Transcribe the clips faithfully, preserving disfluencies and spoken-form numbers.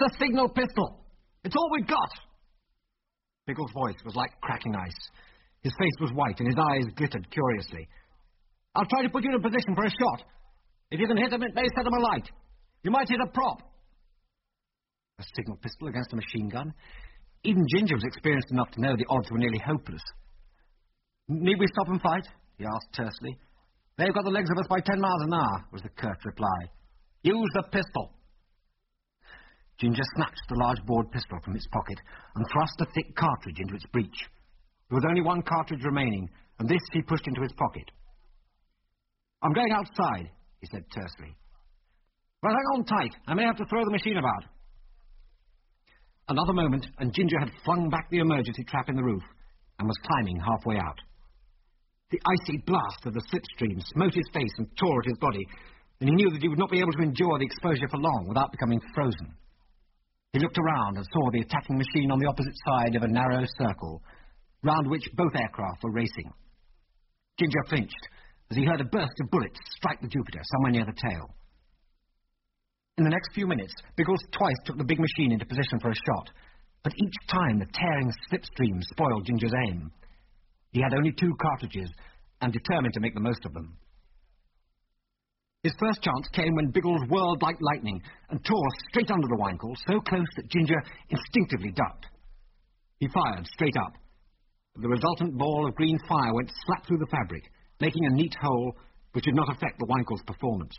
the signal pistol. It's all we've got. Biggles' voice was like cracking ice. His face was white and his eyes glittered curiously. I'll try to put you in a position for a shot. If you can hit him, it may set him alight. You might hit a prop. A signal pistol against a machine gun? Even Ginger was experienced enough to know the odds were nearly hopeless. Need we stop and fight? He asked tersely. They've got the legs of us by ten miles an hour, was the curt reply. Use the pistol. Ginger snatched the large board pistol from its pocket and thrust a thick cartridge into its breech. There was only one cartridge remaining, and this he pushed into his pocket. I'm going outside, he said tersely. Well, hang on tight. I may have to throw the machine about. Another moment, and Ginger had flung back the emergency trap in the roof and was climbing halfway out. The icy blast of the slipstream smote his face and tore at his body, and he knew that he would not be able to endure the exposure for long without becoming frozen. He looked around and saw the attacking machine on the opposite side of a narrow circle, round which both aircraft were racing. Ginger flinched as he heard a burst of bullets strike the Jupiter somewhere near the tail. In the next few minutes, Biggles twice took the big machine into position for a shot, but each time the tearing slipstream spoiled Ginger's aim. He had only two cartridges, and determined to make the most of them. His first chance came when Biggles whirled like lightning and tore straight under the Winkle, so close that Ginger instinctively ducked. He fired straight up, but the resultant ball of green fire went slap through the fabric, making a neat hole which did not affect the Winkle's performance.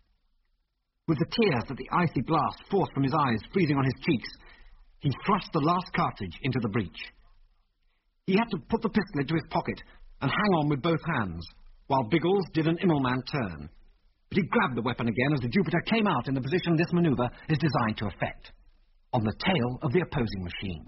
With the tears that the icy blast forced from his eyes freezing on his cheeks, he thrust the last cartridge into the breech. He had to put the pistol into his pocket and hang on with both hands, while Biggles did an Immelmann turn. But he grabbed the weapon again as the Jupiter came out in the position this maneuver is designed to effect, on the tail of the opposing machine.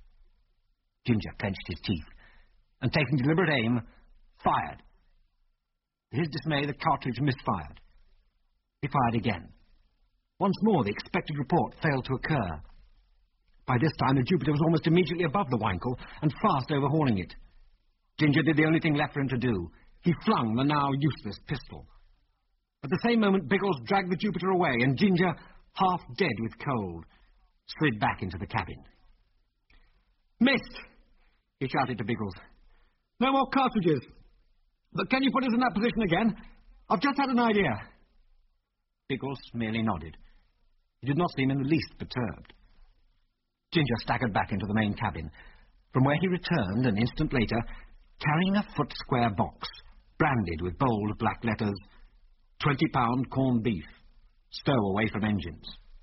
Ginger clenched his teeth, and taking deliberate aim, fired. To his dismay, the cartridge misfired. He fired again. Once more, the expected report failed to occur. By this time, the Jupiter was almost immediately above the Winkle and fast overhauling it. Ginger did the only thing left for him to do. He flung the now useless pistol. At the same moment, Biggles dragged the Jupiter away, and Ginger, half dead with cold, slid back into the cabin. Missed! He shouted to Biggles. No more cartridges. But can you put us in that position again? I've just had an idea. Biggles merely nodded. He did not seem in the least perturbed. Ginger staggered back into the main cabin, from where he returned an instant later, carrying a foot-square box, branded with bold black letters, twenty-pound corned beef, stowaway from engines.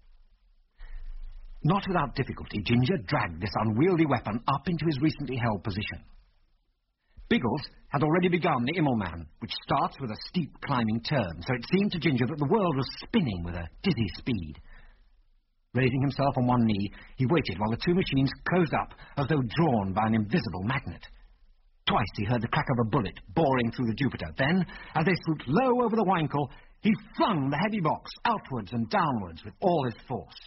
Not without difficulty, Ginger dragged this unwieldy weapon up into his recently held position. Biggles had already begun the Immelmann, which starts with a steep climbing turn, so it seemed to Ginger that the world was spinning with a dizzy speed. Raising himself on one knee, he waited while the two machines closed up as though drawn by an invisible magnet. Twice he heard the crack of a bullet boring through the Jupiter. Then, as they swooped low over the Winkle, he flung the heavy box outwards and downwards with all his force.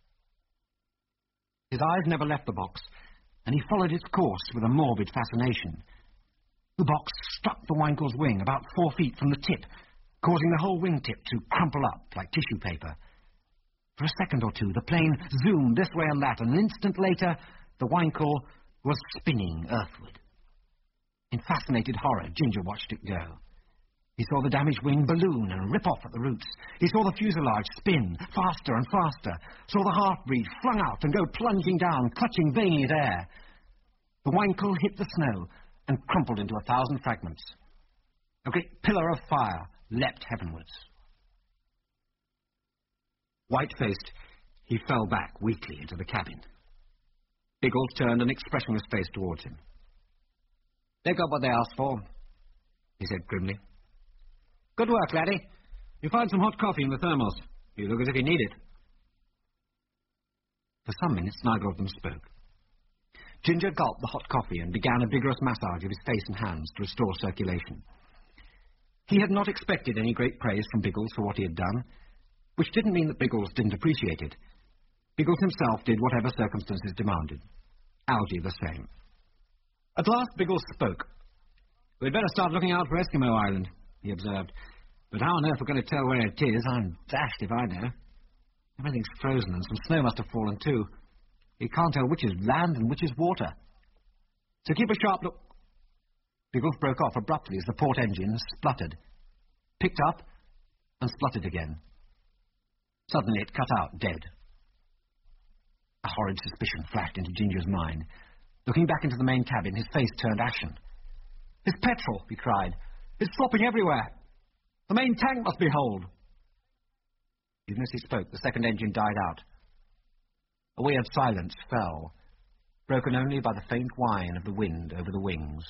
His eyes never left the box, and he followed its course with a morbid fascination. The box struck the Winkle's wing about four feet from the tip, causing the whole wingtip to crumple up like tissue paper. For a second or two, the plane zoomed this way and that, and an instant later, the Winkle was spinning earthward. In fascinated horror, Ginger watched it go. He saw the damaged wing balloon and rip off at the roots. He saw the fuselage spin faster and faster, saw the half-breed flung out and go plunging down, clutching vainly at air. The Winkle hit the snow and crumpled into a thousand fragments. A great pillar of fire leapt heavenwards. White-faced, he fell back weakly into the cabin. Biggles turned an expressionless face towards him. They got what they asked for, he said grimly. Good work, laddie. You find some hot coffee in the thermos. You look as if you need it. For some minutes, neither of them spoke. Ginger gulped the hot coffee and began a vigorous massage of his face and hands to restore circulation. He had not expected any great praise from Biggles for what he had done, which didn't mean that Biggles didn't appreciate it. Biggles himself did whatever circumstances demanded. Algy the same. At last Biggles spoke. We'd better start looking out for Eskimo Island, he observed. But how on earth we're going to tell where it is, I'm dashed if I know. Everything's frozen, and some snow must have fallen too. You can't tell which is land and which is water. So keep a sharp look. Biggles broke off abruptly as the port engine spluttered, picked up, and spluttered again. Suddenly it cut out, dead. A horrid suspicion flashed into Ginger's mind. Looking back into the main cabin, his face turned ashen. "It's petrol," he cried. "It's flopping everywhere. The main tank must be holed." Even as he spoke, the second engine died out. A weird silence fell, broken only by the faint whine of the wind over the wings.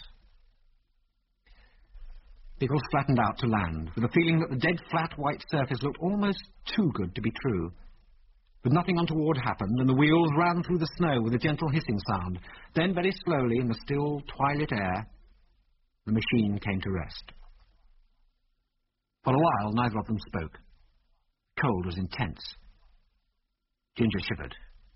Biggles flattened out to land, with a feeling that the dead, flat, white surface looked almost too good to be true. But nothing untoward happened, and the wheels ran through the snow with a gentle hissing sound. Then, very slowly, in the still, twilit air, the machine came to rest. For a while, neither of them spoke. The cold was intense. Ginger shivered.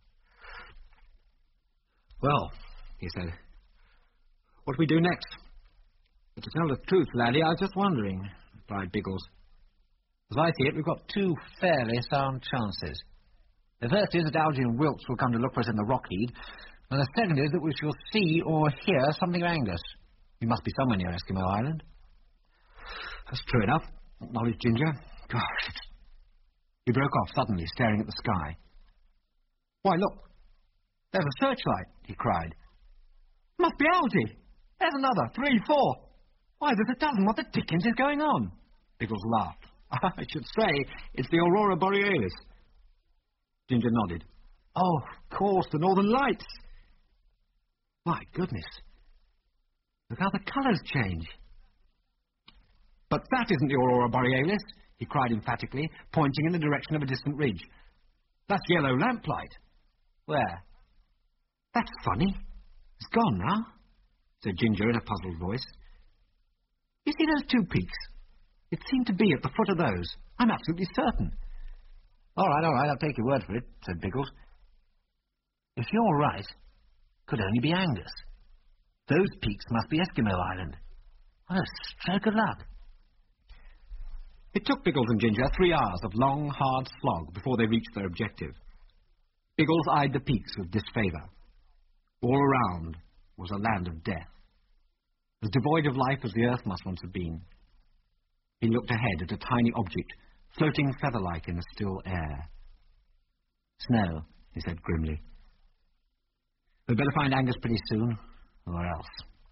"Well," he said, "what do we do next?" "But to tell the truth, laddie, I was just wondering," replied Biggles. "As I see it, we've got two fairly sound chances. The first is that Algy and Wilkes will come to look for us in the Rockheed, and the second is that we shall see or hear something of Angus. He must be somewhere near Eskimo Island." "That's true enough," acknowledged Ginger. "Gosh, it's..." He broke off suddenly, staring at the sky. "Why, look, there's a searchlight," he cried. "Must be Algy. There's another, three, four. Why, there's a dozen. What the dickens is going on?" Biggles laughed. "I should say it's the Aurora Borealis." Ginger nodded. "Oh, of course, the Northern Lights. My goodness. Look how the colours change." "But that isn't the Aurora Borealis," he cried emphatically, pointing in the direction of a distant ridge. "That's yellow lamplight." "Where?" "That's funny. It's gone now," said Ginger in a puzzled voice. "You see those two peaks? It seemed to be at the foot of those. I'm absolutely certain." "All right, all right, I'll take your word for it," said Biggles. "If you're right, it could only be Angus. Those peaks must be Eskimo Island. What a stroke of luck." It took Biggles and Ginger three hours of long, hard slog before they reached their objective. Biggles eyed the peaks with disfavour. All around was a land of death, as devoid of life as the earth must once have been. He looked ahead at a tiny object, floating feather-like in the still air. "Snow," he said grimly. "We'd better find Angus pretty soon, or else."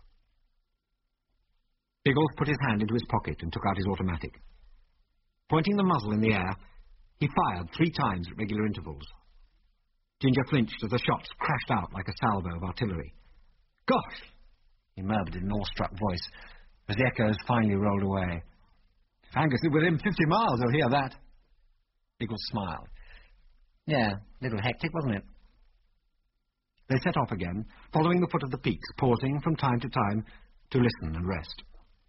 Biggles put his hand into his pocket and took out his automatic. Pointing the muzzle in the air, he fired three times at regular intervals. Ginger flinched as the shots crashed out like a salvo of artillery. "Gosh!" he murmured in an awestruck voice, as the echoes finally rolled away. "If Angus is within fifty miles, he'll hear that." Biggles smiled. "Yeah, a little hectic, wasn't it?" They set off again, following the foot of the peaks, pausing from time to time to listen and rest.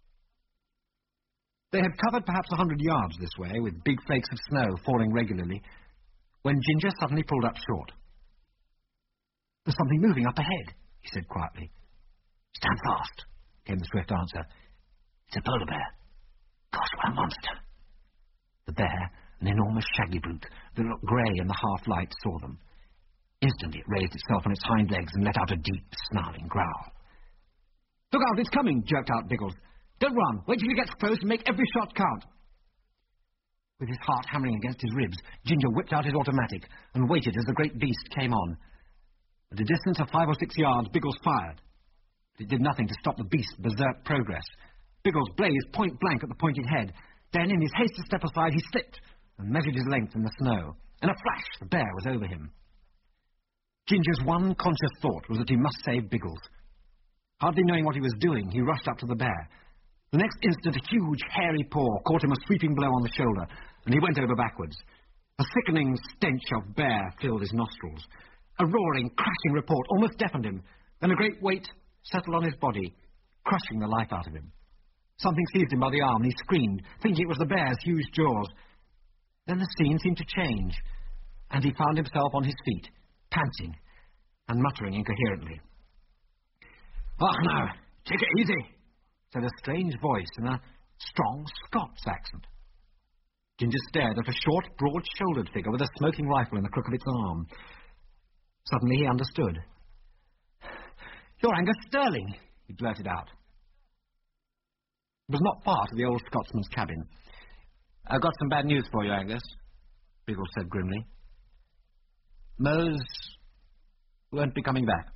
They had covered perhaps a hundred yards this way, with big flakes of snow falling regularly, when Ginger suddenly pulled up short. "There's something moving up ahead," he said quietly. "Stand fast," came the swift answer. "It's a polar bear. Gosh, what a monster." The bear, an enormous shaggy brute that looked grey in the half-light, saw them. Instantly it raised itself on its hind legs and let out a deep, snarling growl. "Look out, it's coming," jerked out Biggles. "Don't run. Wait till it gets close and make every shot count." With his heart hammering against his ribs, Ginger whipped out his automatic and waited as the great beast came on. At a distance of five or six yards, Biggles fired. But it did nothing to stop the beast's berserk progress. Biggles blazed point blank at the pointing head. Then, in his haste to step aside, he slipped and measured his length in the snow. In a flash, the bear was over him. Ginger's one conscious thought was that he must save Biggles. Hardly knowing what he was doing, he rushed up to the bear. The next instant, a huge, hairy paw caught him a sweeping blow on the shoulder, and he went over backwards. A sickening stench of bear filled his nostrils. A roaring, crashing report almost deafened him. Then a great weight settled on his body, crushing the life out of him. Something seized him by the arm, and he screamed, thinking it was the bear's huge jaws. Then the scene seemed to change, and he found himself on his feet, panting and muttering incoherently. "Oh, no, take it easy," said a strange voice in a strong Scots accent. Ginger stared at a short, broad-shouldered figure with a smoking rifle in the crook of its arm. Suddenly he understood. "You're Angus Sterling," he blurted out. It was not far to the old Scotsman's cabin. "I've got some bad news for you, Angus," Biggles said grimly. "Mose won't be coming back."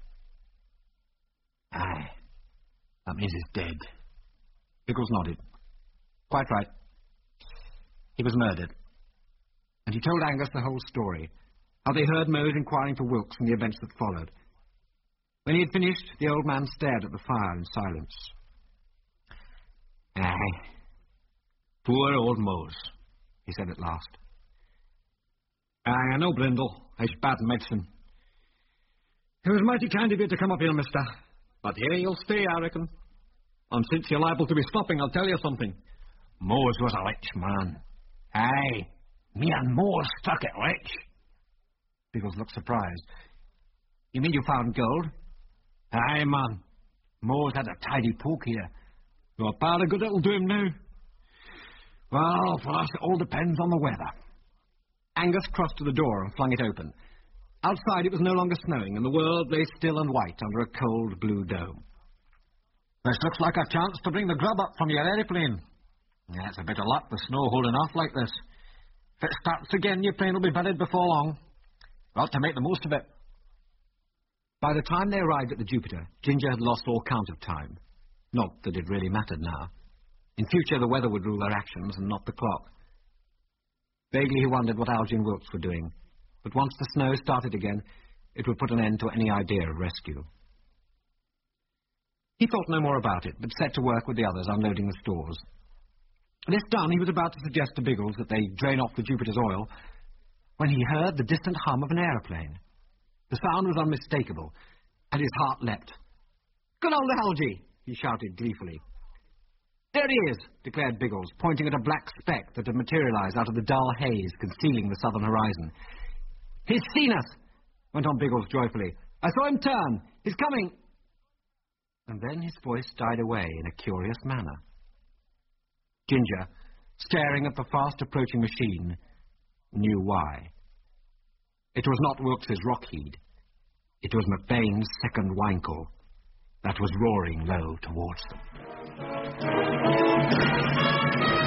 "Aye, that means he's dead." Biggles nodded. "Quite right. He was murdered." And he told Angus the whole story, how they heard Mose inquiring for Wilkes and the events that followed. When he had finished, the old man stared at the fire in silence. "Aye, poor old Mose," he said at last. "Aye, I know, Brindle. It's bad medicine. It was mighty kind of you to come up here, mister. But here you'll stay, I reckon. And since you're liable to be stopping, I'll tell you something. Mose was a rich man. Aye, me and Mose struck it rich." Biggles looked surprised. "You mean you found gold?" "Aye, man. Mose had a tidy poke here. Your powder good it'll do him now." "Well, for us it all depends on the weather." Angus crossed to the door and flung it open. Outside it was no longer snowing, and the world lay still and white under a cold blue dome. "This looks like a chance to bring the grub up from your aeroplane. Yeah, it's a bit of luck, the snow holding off like this. If it starts again, your plane will be buried before long. We'll have to make the most of it." By the time they arrived at the Jupiter, Ginger had lost all count of time. Not that it really mattered now. In future, the weather would rule their actions and not the clock. Vaguely he wondered what Algy and Wilkes were doing, but once the snow started again, it would put an end to any idea of rescue. He thought no more about it, but set to work with the others unloading the stores. This done, he was about to suggest to Biggles that they drain off the Jupiter's oil, when he heard the distant hum of an aeroplane. The sound was unmistakable, and his heart leapt. "Good old Algy!" he shouted gleefully. "There he is," declared Biggles, pointing at a black speck that had materialized out of the dull haze concealing the southern horizon. "He's seen us," went on Biggles joyfully. "I saw him turn. He's coming." And then his voice died away in a curious manner. Ginger, staring at the fast-approaching machine, knew why. It was not Wilkes's Rockheed. It was McBain's second Wankel that was roaring low towards them.